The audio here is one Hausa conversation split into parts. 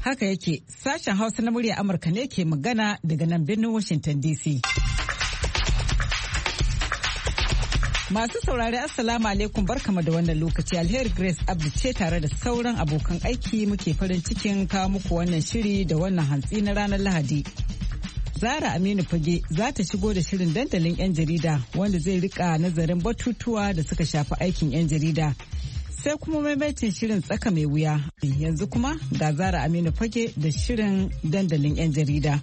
Haka yake, sashen Hausa na murya Amurka ne ke magana daga nan birnin Washington DC. Masu saurari Assalamu alaikum, barkama da wannan lokaci. Alheri Grace Abdu ce tare da sauran abokan aiki muke farin cikin kawo muku wannan shiri da wannan hantsi na ranar Lahadi. Zara Aminu Fage za ta shigo da shirin dandalin 'yan jarida wanda zai rika nazarin batutuwa da suka shafi aikin 'yan jarida. Sai kuma maimaitin shirin tsaka mai wuya. Yanzu kuma ga Zara Aminu Fage da shirin dandalin 'yan jarida.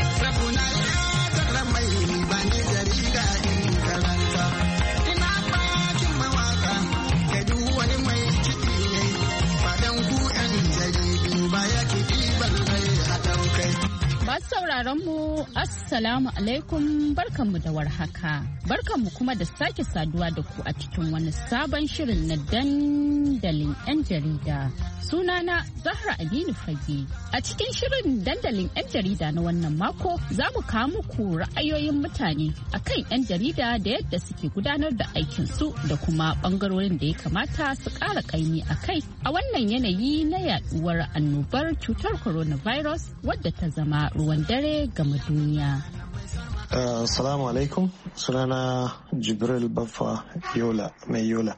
Sauraron mu Assalamu alaikum, barkanmu da warhaka. Barkanmu kuma da sake saduwa da ku a cikin wani sabon shirin na dandalin 'yan jarida. Sunana Zahra Aminu Fage. A cikin shirin dandalin 'yan jarida na wannan mako za mu kawo muku ra'ayoyin mutane akan 'yan jarida da yadda suke gudanar da aikinsu da kuma bangarorin da ya kamata su ƙara ƙaimi a kai a wannan yanayi na yaduwar annobar cutar coronavirus wadda ta zama ruwan dare game duniya. Assalamu alaikum, sunana Jibril Baffa Yola mai Yola.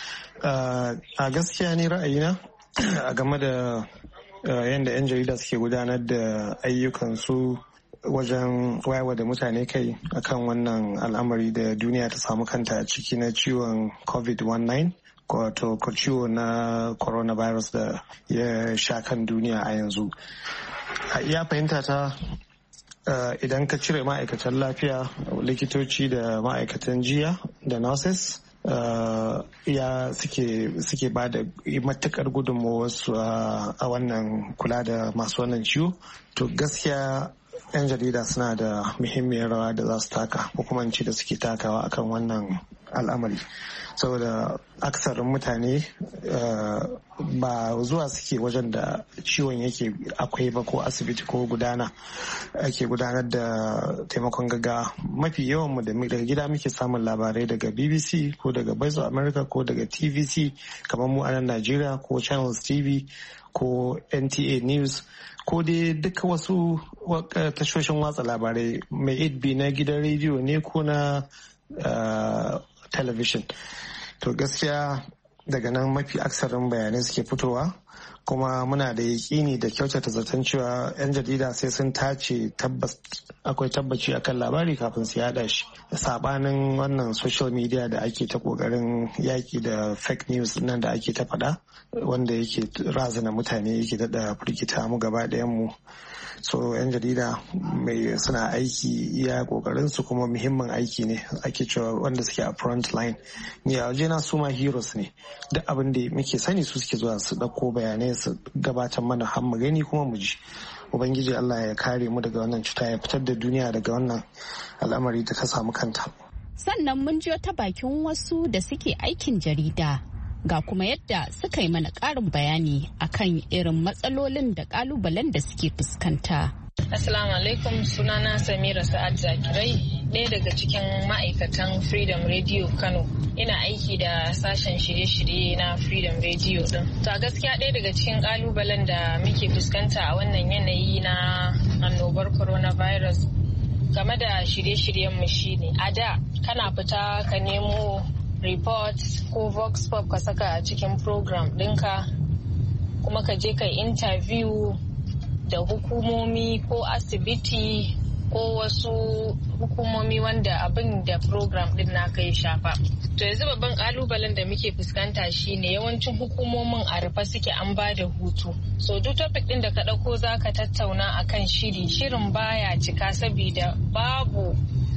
A gaskiya ne ra'ayina a game da yadda 'yan jarida suke gudanar da ayyukansu wajen wayewa da mutane kai akan wannan al'amari da duniya ta samu kanta a ciki na ciwon COVID-19. Wato ciwo na coronavirus da ya sha kan duniya a yanzu. A iya fahimta ta idan ka cire ma'aikatan lafiya, likitoci da ma'aikatan jiya da nurses ya suke ba da matukar gudunmawarsu a wannan kula da masu wannan ciwo, to gaskiya 'yan jarida suna da muhimmiyar rawa da za su taka, hukumanci da suke takawa akan wannan al'amari. Saboda aksarin mutane ba zuwa suke wajen da ciwon yake akwai ba ko asibiti ko ake gudanar da taimakon gaggawa. Mafi yawan mu daga gida muke samun labarai daga BBC ko daga Voice of America ko daga TVC kamar mu a nan Najeriya, ko Channels TV ko NTA News ko dai duka wasu tashoshin watsa labarai mai 8B na gidan rediyo ne ko na television. To gaskiya daga nan mafi aksarin bayanai suke fitowa, kuma muna da yaƙini da kyautata zaton cewa 'yan jarida sai sun tace akwai tabbaci akan labari kafin su yada shi, sabanin wannan social media da ake ta kokarin yaƙi da fake news nan da ake ta faɗa, wanda yake razana mutane, yake daɗa firgita mu gaba ɗayan mu. So 'yan jarida suna aiki iya kokarin su, kuma muhimmin aiki ne ake cewa wanda suke a front line. Ni a wajena su ma heroes ne, duk abin da muke sani su suke zuwa su ɗauko bayanai su gabatar mana har mu gani kuma mu ji. Ubangiji Allah ya kare mu daga wannan cuta, ya fitar da duniya daga wannan al'amari da ta samu kanta. Sannan mun ji ta bakin wasu da suke aikin jarida, ga kuma yadda suka yi mana ƙarin bayani akan irin matsalolin da ƙalubalen da suke fuskanta. Assalamu alaikum, sunana Samira Sa'ad Zakirai, ɗaya daga cikin ma'aikatan Freedom Radio Kano. Ina aiki da sashen shirye-shirye na Freedom Radio din. To a gaskiya ɗaya daga cikin ƙalubalen da muke fuskanta a wannan yanayi na annobar coronavirus game da shirye-shiryen mu shine, a da kana fita ka nemo report ko vox pop ka saka a cikin program ɗinka, kuma ka je ka interview da hukumomi ko asibiti ko wasu hukumomi wanda abin da program ɗin naka ya shafa. To yanzu babban kalubalen da muke fuskanta shine yawancin hukumomin a rufe suke, an ba da hutu. So duk topic ɗin da ka ɗauko za ka tattauna akan shirin baya cika saboda babu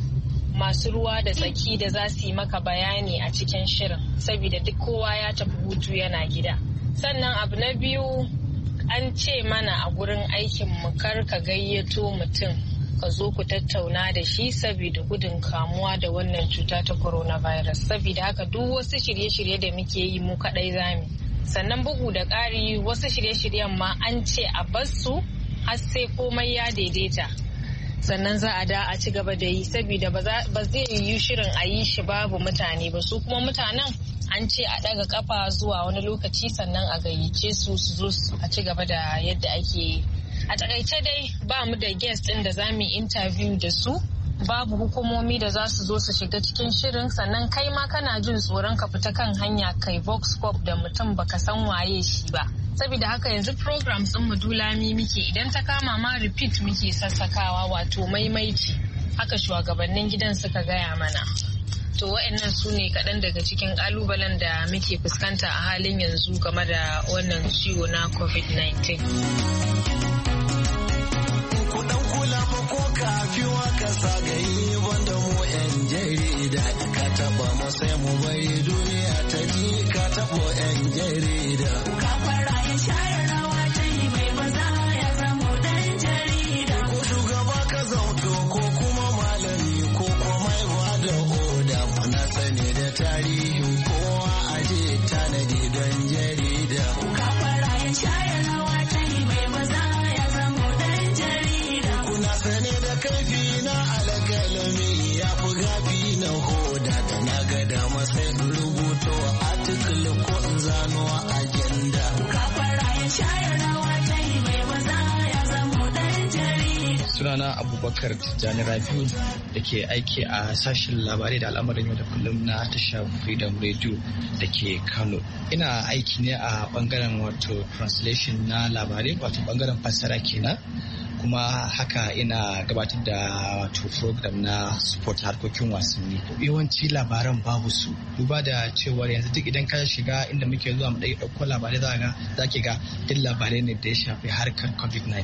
masu ruwa da tsaki da za su yi maka bayani a cikin shirin, saboda duk kowa ya tafi hutu yana gida. Sannan abu na biyu, an ce mana a gurin aikin mu kar ka gayyato mutum ka zo ku tattauna da shi saboda gudun kamuwa da wannan cuta ta coronavirus. Saboda haka duk wasu shirye-shirye da muke yi mu kadai zamu. Sannan bugu da ƙari, wasu shirye-shiryen ma an ce a bar su har sai komai ya daidaita, sannan za a da a ci gaba da yi, saboda ba zai yi shirin a yi shi babu mutane ba. Su kuma mutanen an ce a daga kafa zuwa wani lokaci sannan a gayyace su zo a ci gaba da yadda ake yi. A takaice dai ba mu da guest din da za mu interview da su, babu hukumomi da za su zo su shiga cikin shirin, sannan kai ma kana jin tsoron ka fita kan hanya kai vox pop da mutum baka san waye shi ba. Saboda haka yanzu programs din mu dulami muke, idan ta kama ma repeat muke sassakawa, wato maimaici. Haka shugabannin gidan suka gaya mana. To wa'annan su ne kaɗan daga cikin ƙalubalen da muke fuskanta a halin yanzu game da wannan ciwo na COVID-19. Kudan kula fa ko kafiwa ka sagayi wanda mu 'yan jarida ka taɓa mu sai mu bari duniya ta ji ka taɓa 'yan jarida. Ka fara ya shayar rawa ta yi mai baza ya zama ɗan jarida. Ko shugaba ka zauto ko kuma malami ko kuma da oda na sani da tarihin kowa aje tanadi don jarida. Ka fara ya shayar rawa ta yi mai baza ya zama ɗan jarida. Kuna sani da kaifi na alƙalami ya fi gafi na hoda da na ga dama sai rubuto article ko in zano agenda. Ka fara ya shayar rawa ta yi mai baza ya zama ɗan jarida. Sunana Abubakar Tijjani Rabiu da ke aiki a sashen labarai da al'amarin yau da kullum na tashar Freedom Radio da ke Kano. Ina aiki ne a bangaren wato translation na labarai, wato bangaren fassara kenan. Kuma haka ina gabatar da wato program na sport harkokin wasanni. Yawanci labaran babu su, duba da cewar yanzu duk idan ka shiga inda muke zuwa mu ɗauko labarai za ki ga duk labarai ne da ya shafi harkar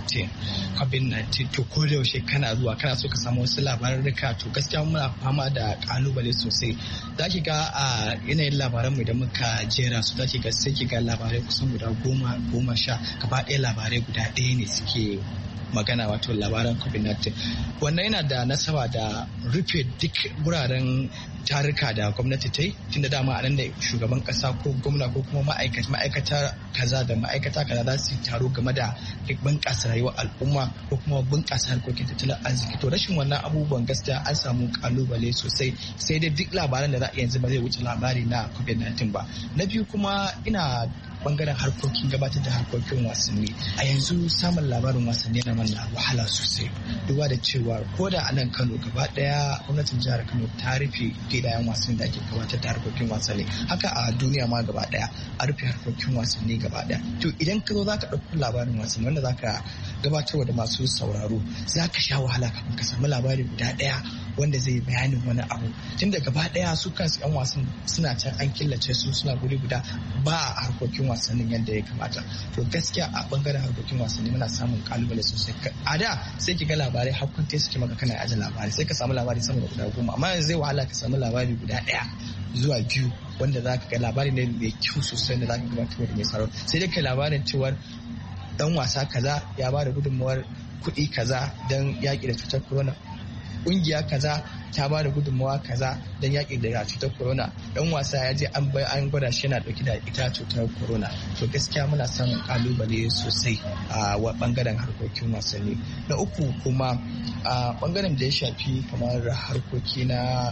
COVID-19 to ko da yaushe kana zuwa kana so ka samu wasu labarurruka, to gaskiya muna fama da kalubale sosai. Za ki ga a yanayin labaran mu idan muka jera su, za ki ga sai ki ga labarai kusan guda 10 gaba ɗaya labarai guda ɗaya ne suke magana, wato labaran COVID-19. Wannan yana da nasaba da rufe duk wuraren tarika da gwamnati ta yi, tunda dama a nan da shugaban kasa ko gwamna ko kuma ma'aikata kaza da ma'aikata kaza za su taro game da bunƙasa rayuwar al'umma ko kuma bunƙasa harkokin tattalin arziki. To rashin wannan abubuwan gaskiya an samu kalubale sosai, sai dai duk labaran da za a yanzu ba zai wuce labari na COVID-19 ba. Na biyu kuma ina bangaren harkokin gabatar da harkokin wasanni. A yanzu samun labarin wasanni yana mana wahala sosai, duba da cewa ko da a nan Kano gaba daya gwamnatin jihar Kano ta rufe gidayen wasanni da ake gabatar da harkokin wasanni. Haka a duniya ma gaba daya a rufe harkokin wasanni gaba daya. To idan ka zo za ka ɗauki labarin wasanni wanda za ka gabatarwa da masu sauraro, za ka sha wahala kafin ka samu labari guda daya wanda zai bayanin wani abu, tunda gaba daya su kansu 'yan wasan suna can an killace su suna guri guda ba a harkokin wasannin yadda ya kamata. To gaskiya a bangaren harkokin wasanni muna samun kalubale sosai. A da sai ki ga labarai hakunte suke maka kana aje labarai, sai ka samu labari sama da guda 10, amma yanzu zai wahala ka samu labari guda 1 zuwa 2 wanda za ka ga labari ne mai kyau sosai da za ka gabatar da mai sarau. Sai dai kai labarin cewar dan wasa kaza ya ba da gudunmawar kuɗi kaza don yaƙi da cutar corona, kungiya kaza ta ba da gudunmawa kaza don yaƙi da cutar corona, dan wasa ya je an gwada shi yana dauki da ita cutar corona. To gaskiya muna samun kalubale sosai a bangaren harkokin wasanni. Na uku kuma a bangaren da ya shafi kamar harkoki na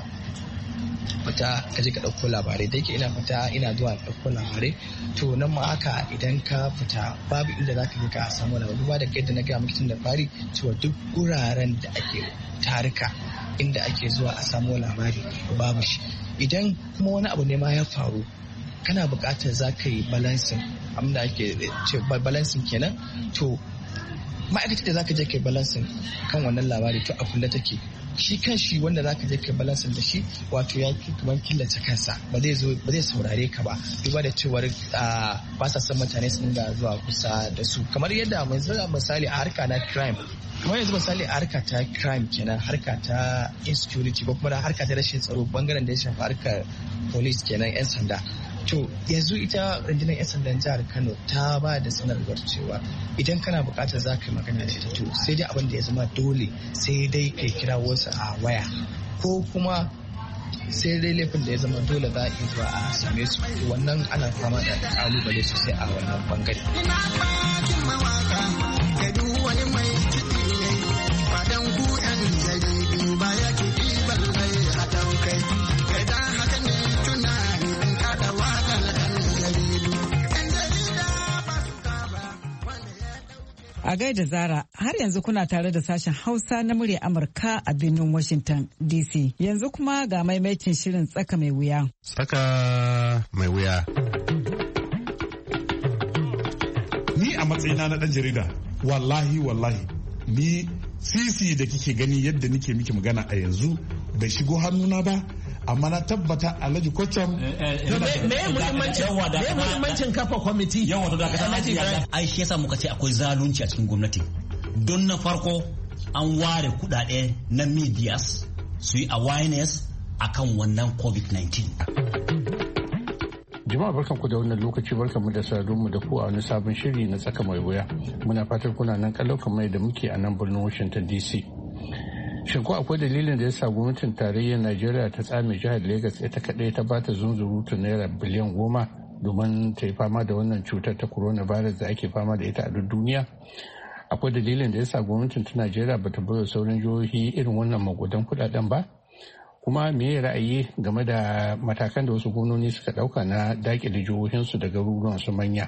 fita ka je ka ɗauko labarai, da yake ina fita ina zuwa ɗauko labarai. To nan ma haka idan ka fita babu inda za ka je ka samu labarai, duba da yadda na gaya miki tun da fari cewa duk wuraren da ake tarika inda ake zuwa a samu labari babu shi. Idan kuma wani abu ne ma ya faru, kana buƙatar za ka yi balancing, abinda ake ce balancing kenan. To ma'aikatar da za ka je ka yi balancing kan wannan labari to a kulle take. Shi kan shi wanda za ka je ka balansin da shi, wato ya fi kamar killace kansa, ba zai saurare ka ba, duba da cewar ba sa son mutane su dinga zuwa kusa da su. Kamar yadda misali a harka na crime, kamar yanzu misali a harka ta crime kenan, harka ta insecurity ko kuma harka ta rashin tsaro, bangaren da ya shafi harkar police kenan, 'yan sanda. To yanzu ita rundunar 'yan sandan jihar Kano ta ba da sanarwar cewa idan kana bukatar za ka yi magana da ita, to sai dai abin da ya zama dole sai dai kai kira wasu a waya, ko kuma sai dai laifin da ya zama dole za a iya zuwa a same su. Wannan ana fama da kalubale sosai a wannan bangare. Ba ya ke ɗibar mai haɗaukai, kai da haka ne tunani ɗan kaɗawa A gaida Zara, har yanzu kuna tare da sashen Hausa na murya Amurka a birnin Washington DC. Yanzu kuma ga maimaitin shirin tsaka mai wuya. Tsaka mai wuya. Ni a matsayina na ɗan jarida, wallahi, ni sisi da kike gani yadda nike miki magana a yanzu bai shigo hannuna ba. Amma na tabbata Alhaji Kwacham me muhimmancin kafa kwamiti yawa to da ai shi yasa muka ce akwai zalunci a cikin gwamnati. Don na farko an ware kudade na medias su yi awareness akan wannan COVID-19. Jama'a barkanku da wannan lokaci, barkanmu da saduwa da ku a wani sabon shiri na tsaka mai wuya. Muna fatan kuna nan kalau kamar da muke a nan birnin Washington DC. Shin ko akwai dalilin da ya sa gwamnatin tarayyar Najeriya ta tsame jihar Legas ita kaɗai ta bata zunzurutun naira biliyan 10 domin ta yi fama da wannan cutar ta coronavirus da ake fama da ita a duk duniya? Akwai dalilin da ya sa gwamnatin ta Najeriya bata bai sauran jihohi irin wannan magudan kuɗaɗen ba? Kuma me ya ra'ayi game da matakan da wasu gwamnoni suka ɗauka na daƙile jihohinsu da garuruwan su manya?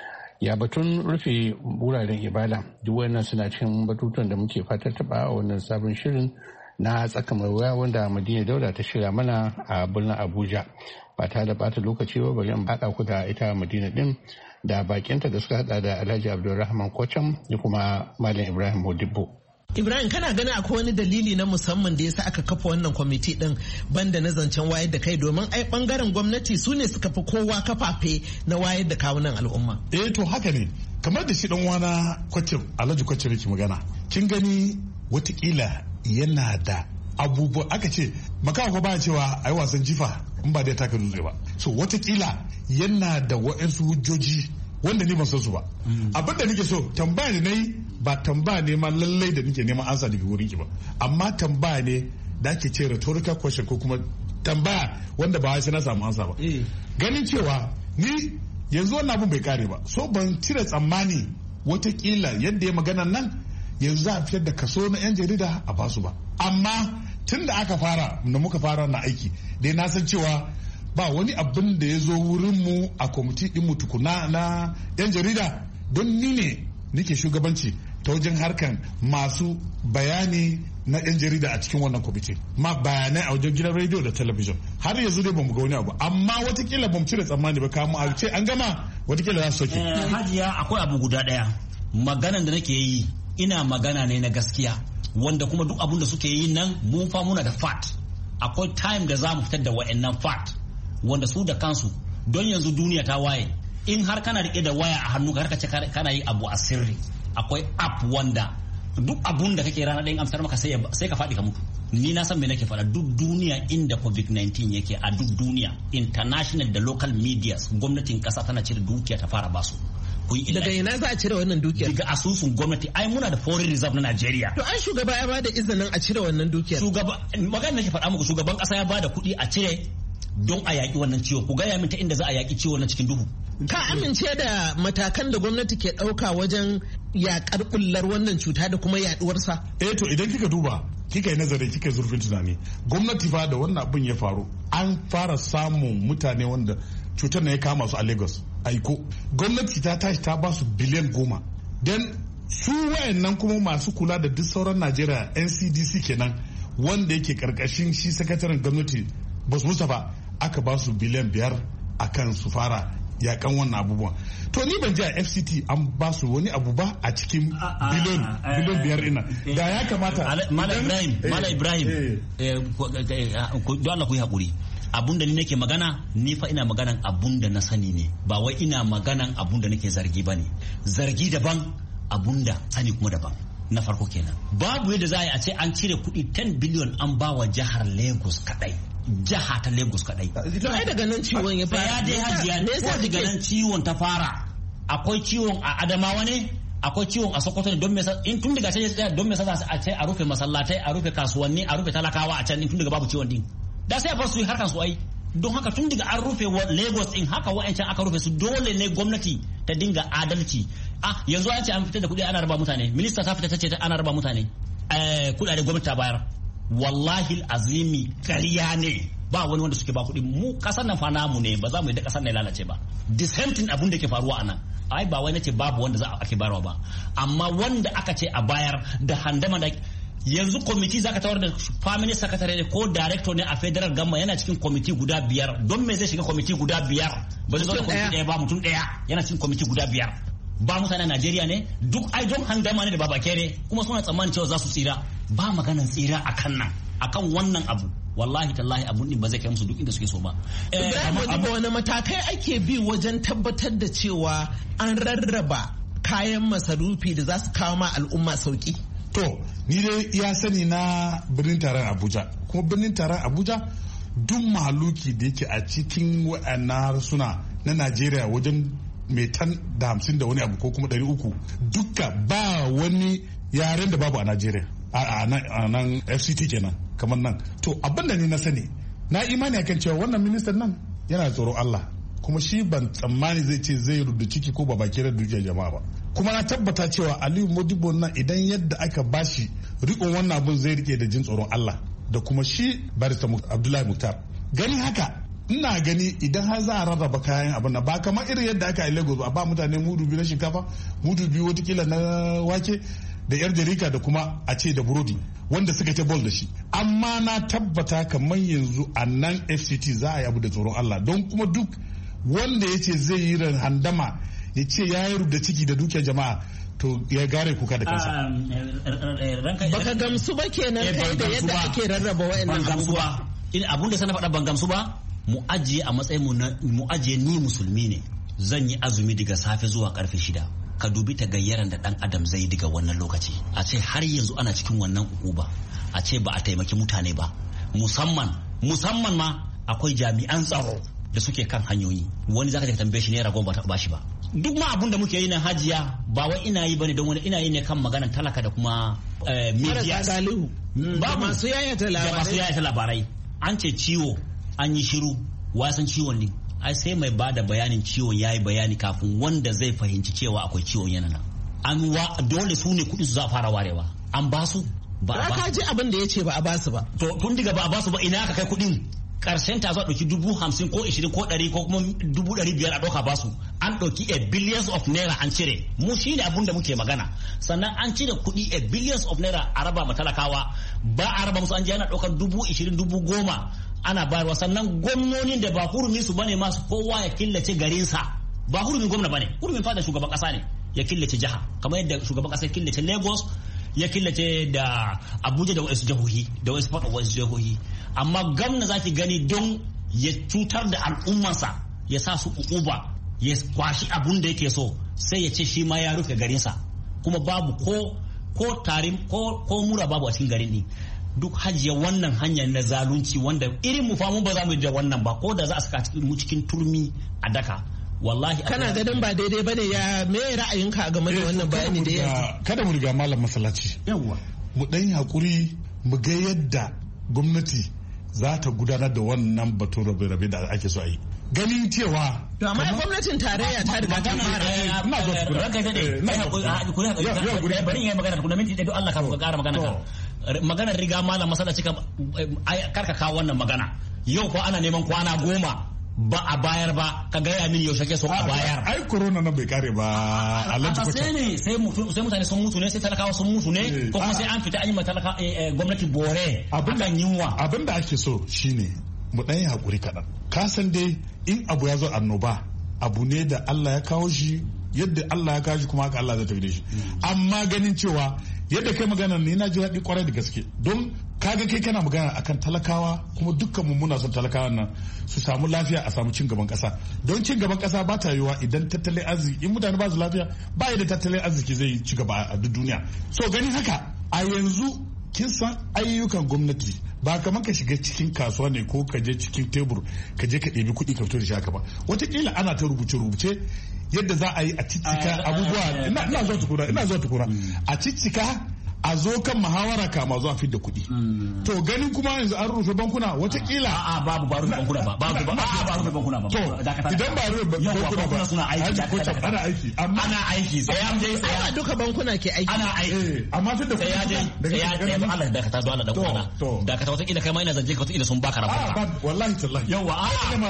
Ya batun rufe wuraren ibada, duk wannan suna cikin batutuwan da muke fatar taba a wannan sabon shirin na tsaka mai wuya wanda Madina Dauda ta shirya mana a birnin Abuja. Ba ta da bata lokaci ba, bari in haɗa ku da ita Madina din da bakinta da suka hada da Alhaji Abdulrahman Kwacham da kuma Malam Ibrahim Modibo. Ibrahim, kana gani akwai wani dalili na musamman da yasa aka kafa wannan kwamiti din banda na zancen wayar da kai, domin ai bangaren gwamnati su ne suka fi kowa kafafe na wayar da kawunan al'umma? To haka ne, kamar da shi dan wana Kwacham, Alhaji Kwacham yake magana, kin gani watakila yana da abubuwa. Aka ce makawa ba cewa ai wasan jifa in ba da ya taka dutse ba, so watakila yana da wa'ansu hujjoji wanda ni ban san su ba. Abin da nake so tambaya ne nayi, ba tambaya ne ma lallai da nake neman ansa daga wurin ki ba, amma tambaya ne da ake ce rhetorical question ko kuma tambaya wanda ba sai na samu ansa ba. Ganin cewa ni yanzu wannan abin bai kare ba, so ban cire tsammani watakila yadda ya magana nan yanzu za a fitar da kaso na 'yan jarida a basu ba. Amma tun da aka fara da muka fara na aiki dai na san cewa ba wani abin da ya zo wurinmu a kwamiti ɗinmu tukuna na 'yan jarida, don ni ne nake shugabanci ta wajen harkan masu bayani na 'yan jarida a cikin wannan kwamiti, ma bayanai a wajen gidan rediyo da talabijin. Har yanzu dai bamu ga wani abu, amma watakila bamu cire tsammani ba, kamu a ce an gama watakila za su soke. Hajiya, akwai abu guda ɗaya, maganan da nake yi ina magana ne na gaskiya, wanda kuma duk abun da suke yi nan mun fa muna da fact. Akwai time da za mu fitar da wa'annan fact wanda su da kansu, don yanzu duniya ta waye, in har kana rike da waya a hannu ka ce kana yi abu a sirri, akwai app wanda duk abun da kake rana ɗayan amsar maka sai ka faɗi ka mutu. Ni na san me nake faɗa, duk duniya inda COVID-19 yake a duk duniya, international da local medias, gwamnatin ƙasa tana cire dukiya ta fara basu. Daga ina za a cire wannan dukiyar? Daga asusun gwamnati. Ai muna da foreign reserve na Najeriya. To an shugaba ya bada izinin a cire wannan dukiyar. Magana nake faɗa muku, shugaban ƙasa ya bada kuɗi a cire don a yaƙi wannan ciwo. Ku gaya min ta inda za a yaƙi ciwo na cikin duhu. Ka amince da matakan da gwamnati ke ɗauka wajen yaƙar ɓullar wannan cuta da kuma yaɗuwarsa? To idan kika duba, kika yi nazari, kika yi zurfin tunani, gwamnati fa da wannan abin ya faru an fara samun mutane wanda cutar na ya kama su a Lagos, aiko. Gwamnati ta tashi ta ba su biliyan 10. Dan su wayannan kuma masu kula da duk sauran Najeriya, NCDC kenan, wanda yake karkashin shi sakataren gwamnati Bos Mustapha, aka ba su biliyan 5 akan su fara yakan wannan abubuwan. To ni ban ji a FCT an ba su wani abu ba a cikin biliyan 5 ina. Da ya kamata. Mala Ibrahim, don Allah ku yi haƙuri. Abun da ni nake magana, ni fa ina maganan abun da na sani ne, ba wai ina maganan abun da nake zargi ba ne. Zargi daban, abun da sani kuma daban. Na farko kenan. Babu yadda za a ce an cire kuɗi 10 biliyon an ba wa jihar Lagos kaɗai. Jiha ta Lagos kadai. Ai daga nan ciwon ya fara. Ya dai hajiya ne, ko daga nan ciwon ta fara. Akwai ciwon a Adamawa ne, akwai ciwon a Sokoto ne, don me in tun daga can don me za a ce a rufe masallatai, a rufe kasuwanni, a rufe talakawa a can tun daga babu ciwon din. Da sai a bar su yi harkan su ai. Don haka tun daga an rufe Lagos din, haka wa'ancan aka rufe su, dole ne gwamnati ta dinga adalci. Yanzu an ce an fitar da kuɗi ana raba mutane, minista ta fita ta ce ana raba mutane kuɗaɗe gwamnati ta bayar. Wallahi azimi ƙarya ne. ba wani wanda suke ba kuɗi. Mu kasar nan fa namu ne, ba za mu yi da kasar nan lalace ba. The same thing abun da ke faruwa a nan. Ai ba wai nace babu wanda za ake bayarwa ba, amma wanda aka ce a bayar da handama da yanzu kwamiti zaka tawar da family secretary ko director ne a federal government yana cikin kwamiti guda 5. Don me zai shiga kwamiti guda 5? Ba zai zo da kwamiti ɗaya ba, mutum ɗaya yana cikin kwamiti guda 5. Ba mutanen Najeriya ne duk ai don handama ne da babakere, kuma suna tsammanin cewa za su tsira. Ba maganan tsira akan nan, akan wannan abu wallahi tallahi abun din ba zai kai musu duk inda suke so ba. Amma wani matakai ake bi wajen tabbatar da cewa an rarraba kayan masarufi da za su kawo ma al'umma sauki? To ni dai ya sani na birnin taron Abuja, kuma birnin taron Abuja duk mahaluki da yake a cikin wa'annan harsuna na Najeriya wajen metan da 50 da wani abu ko kuma 300 duka ba wani yaren da babu a Najeriya a nan FCT kenan kamar nan. To abin da ni na sani na imani akan cewa wannan ministan nan yana tsoro Allah, kuma shi ban tsammani zai ce zai rubuta ciki ko ba baki da dukiyar jama'a ba. Kuma na tabbata cewa Aliyu Modibo nan idan yadda aka bashi rikon wannan abun zai rike da jin tsoron Allah da kuma shi barista Abdullahi Muktar. Gani haka ina gani idan har za a rarraba kayan abin nan ba kamar irin yadda aka yi Lagos ba mutane mudu biyu na shinkafa, mudu biyu watakila na wake da yar jarika da kuma a ce da burodi wanda suka ce bol da shi. Amma na tabbata kamar yanzu a nan FCT za a yi abu da tsoron Allah, don kuma duk wanda ya ce zai yi handama ya ce ya yi rubda ciki da dukiyar jama'a to ya gare kuka da kansa. Baka gamsu ba kenan kai da yadda ake rarraba wa'annan abubuwa. Abun da sana faɗa ban gamsu ba. Mu ajiye a matsayin mu ajiye ni musulmi ne, zan yi azumi daga safe zuwa karfe 6. Ka dubi ta gayyaran da dan adam zai daga wannan lokaci, a ce har yanzu ana cikin wannan ukuba, a ce ba a taimaki mutane ba, musamman ma akwai jami'an tsaro da suke kan hanyoyi. Wani zaka ta tambaye shi ne ragon ba ta bashi ba. Duk ma abun da muke yi na hajiya ba wai ina yi bane don wani, ina yi ne kan maganar talaka da kuma media ba masu yayata labarai. An ce ciwo an yi shiru, wasan ciwon ne ai sai mai bada bayanin ciwon yayi bayani kafin wanda zai fahimci cewa akwai ciwon yana nan. Dole su ne kuɗi su za a fara warewa. An ba su ba ka ji abin da ya ce ba a ba su ba. To tun diga ba a ba su ba, ina aka kai kuɗin? Karshen ta zo a ɗauki 50,000 ko 20 ko 100 ko kuma 500 a ɗauka ba su. An ɗauki a billions of naira an cire. Mu shi ne abin da muke magana. Sannan an cire kuɗi a billions of naira a raba ma talakawa, ba a raba musu, an je ana ɗaukar 20,000 10,000 ana bayarwa. Sannan gwamnonin da ba hurumi su bane masu kowa ya killace garinsa, ba hurumin gwamna bane, hurumin fada shugaban kasa ne ya killace jiha, kamar yadda shugaban kasa ya killace Lagos, ya killace da Abuja da wasu jihohi da wasu fada wasu jihohi. Amma gwamna za ki gani don ya cutar da al'ummarsa, ya sa su ukuba, ya kwashi abun da yake so, sai ya ce shi ma ya rufe garinsa, kuma babu ko tarin ko mura babu a cikin garin ne. Duk hajiya wannan hanya na zalunci wanda irin mu famu ba za mu yi da wannan ba, ko da za a saka mu cikin turmi a daka. Wallahi kana ganin ba daidai bane? Ya me ra'ayinka game da wannan bayani da yanzu? Kada mu riga malam masallaci. Yawwa mu dan hakuri mu ga yadda gwamnati za ta gudanar da wannan batun rabe-rabe da ake so a yi. Ganin cewa to amma gwamnatin tarayya ta riga ta fara. Ina zo tukuna. Ranka dade. Bari in yi magana tukuna minti ɗaya don Allah ka ƙara magana ka. Maganar riga malam masallaci karka kawo wannan magana. Yau ko ana neman kwana 10 ba a bayar ba, ka gaya min yaushe ke so a bayar. Ai corona nan bai kare ba. Sai mutane sun mutu ne, sai talakawa sun mutu ne, ko kuma sai an fita an yi matalaka gwamnati bore akan yunwa. Abin da ake so shine mu dan yi hakuri kaɗan. Ka san dai in abu ya zo annoba, abu ne da Allah ya kawo shi, yadda Allah ya kawo shi kuma haka Allah zai tafi da shi. Amma ganin cewa yadda kai magana ne, na ji daɗi kwarai da gaske, don kaga kai kana magana akan talakawa, kuma dukkan mu muna son talakawan nan su samu lafiya, a samu cin gaban kasa. Don cin gaban kasa ba ta yiwa idan tattalin arziki, in mutane ba su lafiya ba da tattalin arziki zai ci gaba a duk duniya. So ganin haka a yanzu kin san ayyukan gwamnati ba kamar ka shiga cikin kasuwa ne ko ka je cikin tebur ka je ka ɗebi kuɗi ka fito da shi haka ba. Wataƙila ana ta rubuce-rubuce yadda za a yi a ciccika abubuwa. Ina zuwa tukura a ciccika a zo kan muhawara kama zuwa fidda kuɗi. To ganin kuma yanzu an rufe bankuna watakila. A'a babu ba rufe bankuna ba. Ba rufe bankuna ba. To idan ba rufe bankuna ba. Suna aiki. Ana aiki. Ana aiki. Sai an je. Ba duka bankuna ke aiki. Ana aiki. Amma fidda kuɗi. Sai ya je. Allah da ka ta dole da kwana. Da ka ta watakila kai ma ina zanje ka watakila sun baka rabuwa. Wallahi tallahi. Yawa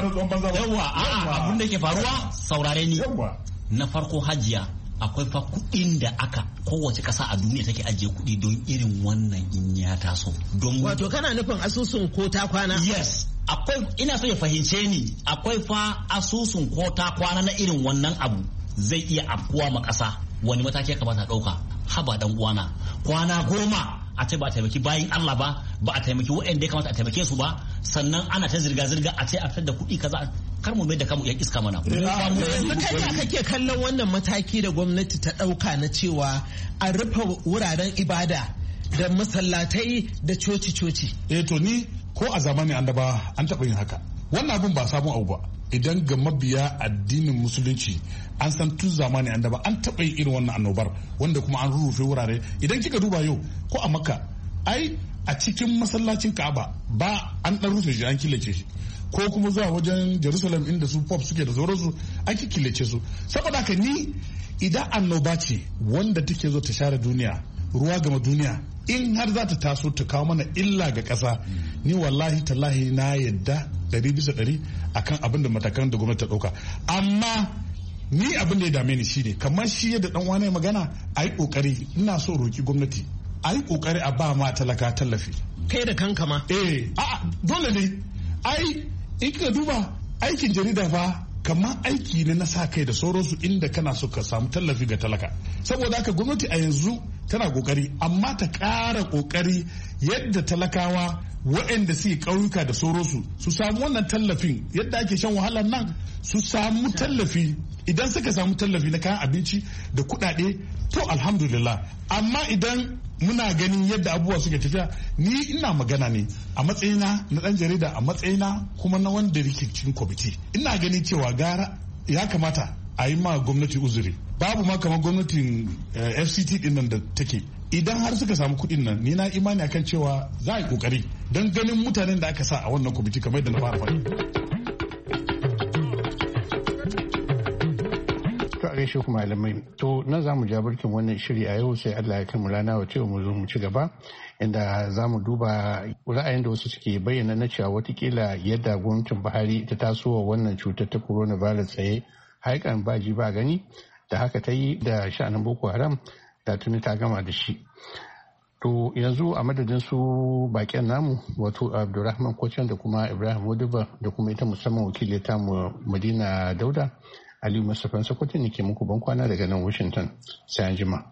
abin da yake faruwa saurare ni. Na farko hajiya akwai fa kuɗin da aka kowace ƙasa a duniya take ajiye kuɗi don irin wannan in ya taso. Wato kana nufin asusun ko ta kwana? Yes. Akwai ina so ya fahimce ni akwai fa asusun ko ta kwana na irin wannan abu zai iya afkuwa ma ƙasa. Wani mataki ya kamata a ɗauka? Haba dan uwana kwana 10 a ce ba a taimaki bayin Allah ba a taimaki waɗanda ya kamata a taimake su ba sannan ana ta zirga-zirga a ce a fitar da kuɗi kaza kar mu mai da kamu yan iska mana. Yanzu kai kake kallon wannan mataki da gwamnati ta ɗauka na cewa a rufe wuraren ibada da masallatai da coci-coci. To ni ko a zamanin annaba an taɓa yin haka. Wannan abun ba sabon abu ba. Idan ga mabiya addinin musulunci an san tun zamani an daba an taɓa yin irin wannan annobar wanda kuma an rurrufe wurare idan kika duba yau ko a makka ai a cikin masallacin ka'aba ba an ɗan rufe shi an killace shi ko kuma zuwa wajen jerusalem inda su pop suke da sauransu an killace su saboda haka ni idan annoba ce wanda take zo ta share duniya ruwa gama duniya in har za ta taso ta kawo mana illa ga ƙasa ni wallahi tallahi na yadda 100% akan abin da matakan da gwamnati ta ɗauka amma ni abin da ya dame ni shine kamar shi yadda dan wani magana a yi kokari ina so roki gwamnati a yi kokari a ba ma talaka tallafi kai da kanka ma dole ne ai in ka duba aikin jarida fa kamar aiki ne na sa kai da sauransu inda kana so ka samu tallafi ga talaka saboda haka gwamnati a yanzu tana kokari amma ta ƙara kokari yadda talakawa waɗanda suke ƙauyuka da sauransu su samu wannan tallafin yadda ake shan wahalar nan su samu tallafi idan suka samu tallafi na kayan abinci da kuɗaɗe to alhamdulillah amma idan muna ganin yadda abubuwa suke tafiya ni ina magana ne a matsayina na ɗan jarida a matsayina kuma na wanda rike cikin kwamiti ina ganin cewa gara ya kamata a yi ma gwamnati uzuri babu ma kamar gwamnatin fct din nan da take idan har suka samu kuɗin nan ni na imani akan cewa za a yi kokari don ganin mutanen da aka sa a wannan kwamiti kamar yadda na fara faɗi. To a gaishe ku malamai to na za mu ja birkin wannan shiri a yau sai Allah ya kai mu rana wa cewa mu zo mu ci gaba inda za mu duba ra'ayin da wasu suke bayyana na cewa watakila yadda gwamnatin Buhari ta tasowa wannan cutar ta coronavirus tsaye haikan ba ji ba gani da haka ta yi da sha'anin Boko Haram da tuni ta gama da shi. To yanzu a madadin su bakin namu wato Abdulrahman Kocan da kuma Ibrahim Wadiba da kuma ita musamman wakilin ta Madina Dauda Aliyu Mustapha Sokoto ne ke muku ban kwana daga nan Washington sai an jima.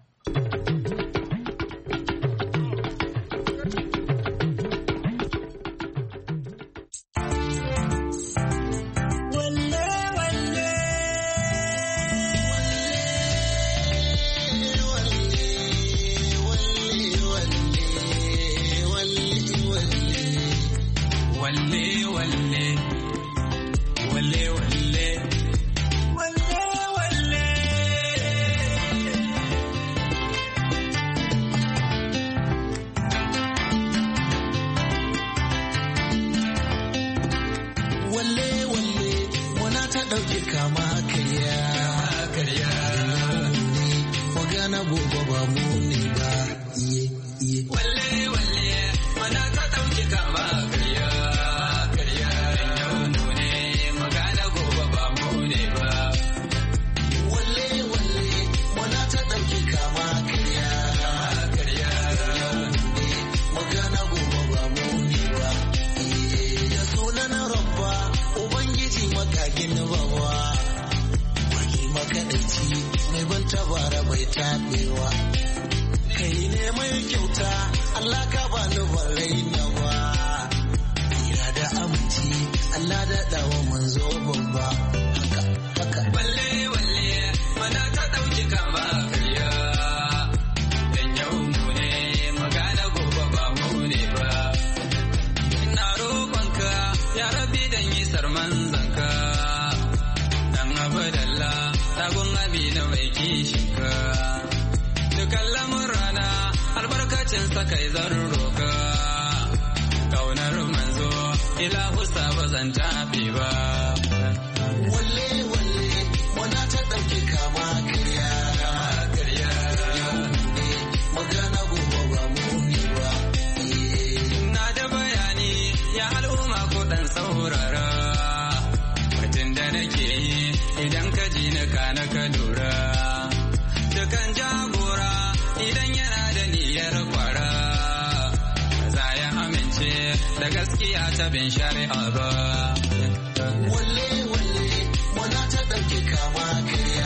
Dukan lamun rana albarka lokacin sakai zan roka kaunar manzo ilahu sa ba zan tafi ba walle walle wana ta dauke kama kariya magana gobe ba mu ne ba na da bayani ya al'umma ko dan saurara mutum da nake yi idan ka ji na kana ka lura dukan jagora idan yana da niyyar kwara za ya amince da gaskiya ta bin shari'a ba walle walle wana ta dauke kama kariya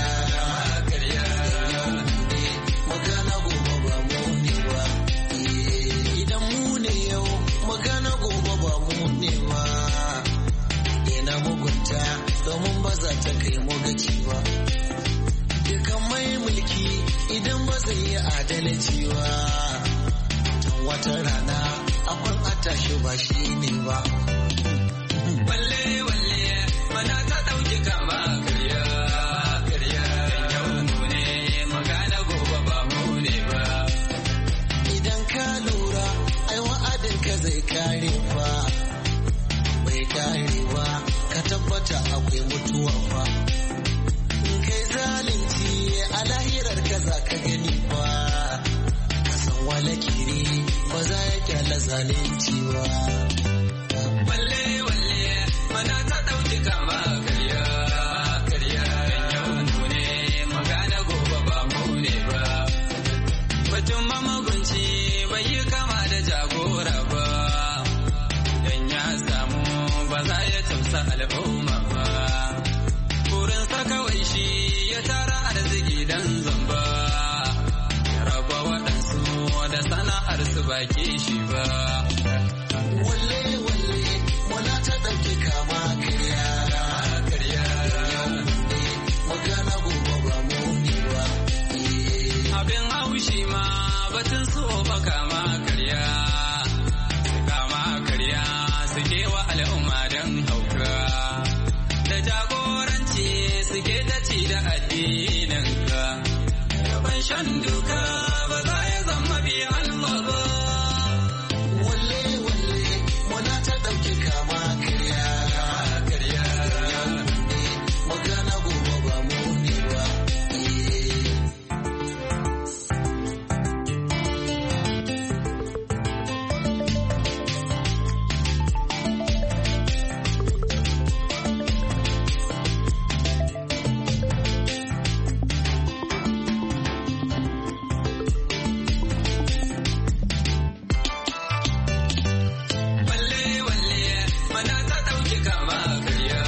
magana gobe ba mu ne ba idan mu ne yau magana gobe ba mu ne ba ina mugunta domin ba za ta kai mu gaci ba dukan mai mulki idan ba zai yi adalci ba tun wata rana akwai atashi ba shi ne ba walle walle mana ta dauki kama karya yau mu ne magana gobe ba mu ne ba idan ka lura ai wa'adin ka zai kare fa bai kare ba ka tabbata akwai mutuwa fa kai zalunci a lahirar ka za ka gani fa ka san wala kiri ba za ya kyala zalunci ba walle walle mana ta dauki kama karya yau mu ne magana gobe ba mu ne ba batun mamagunci bai yi kama da jagora ba dan ya samu ba za ya tausa al'umma ba burinsa kawai shi ya tara arziki dan zamba ya raba waɗansu da sana'ar su baki shi ba walle walle wana ta dauke kama kariya magana gobe ba mu ne ba abin haushi ma batun so ba kama karya suke wa al'umma don hauka da jagoranci suke da ci da addinin ka gaban shan duka ba za ya zama bi Allah ba walle walle wana ta dauke kama kariya magana gobe ba mu ne ba walle walle mana ta dauki kama karya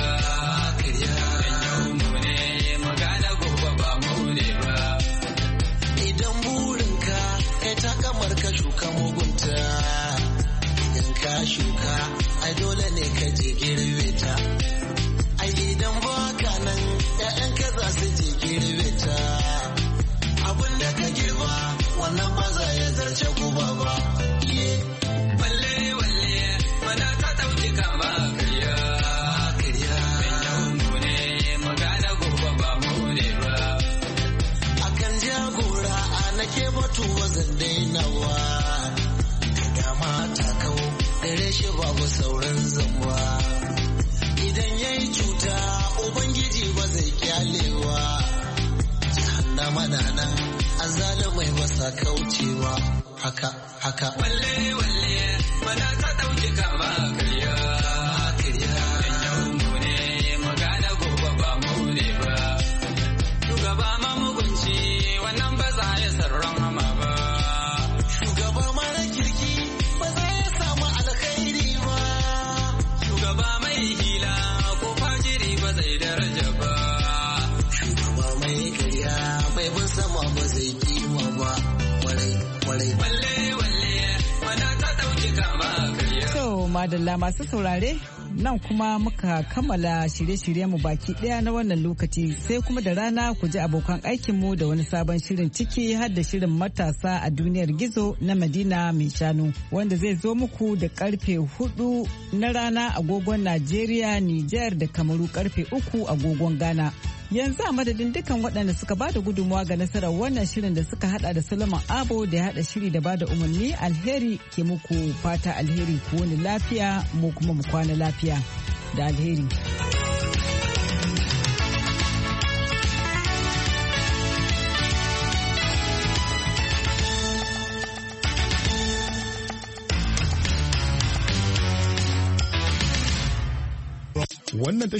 yau mu ne magana gobe ba mu ne ba idan burinka kai ta kamar ka shuka mugunta idan ka shuka ai dole ne ka je girbe ta ai idan baka nan ƴaƴanka za su je girbe ta abin da ka girba wannan ba za ya zarce guba ba walle walle mana ta dauki kama karya yau mu ne magana gobe ba mu ne ba akan jagora a nake batu wazan dainawa da mata kawo gare shi babu sauran zamba idan yayi cuta ubangiji ba zai kyalewa jahannama na nan azalimai ba sa kaucewa haka walle walle mana ta dauki kama karya yau mu ne magana gobe ba mu ne ba shugaba mamugunci wannan ba za ya sarran hama ba shugaba mara kirki ba za ya samu alkhairi ba shugaba mai hila ko fajiri ba zai daraja ba shugaba mai karya bai bin sama ba zai kima ba kwarai walle walle mana ta dauki kama karya To madalla masu saurare nan kuma muka kammala shirye-shiryenmu baki daya na wannan lokaci sai kuma da rana ku ji abokan aikinmu da wani sabon shirin ciki har da shirin matasa a duniyar gizo na Madina mai shanu wanda zai zo muku da karfe 4 na rana agogon Najeriya, Nijar da Kamaru karfe 3 agogon Ghana. Yanzu a madadin dukkan waɗanda suka ba da gudunmawa ga nasarar wannan shirin da suka hada da Solomon Abo da ya hada shiri da ba da umarni, alheri ke muku fata alheri ku wani lafiya mu kuma mu kwana lafiya da alheri. Wannan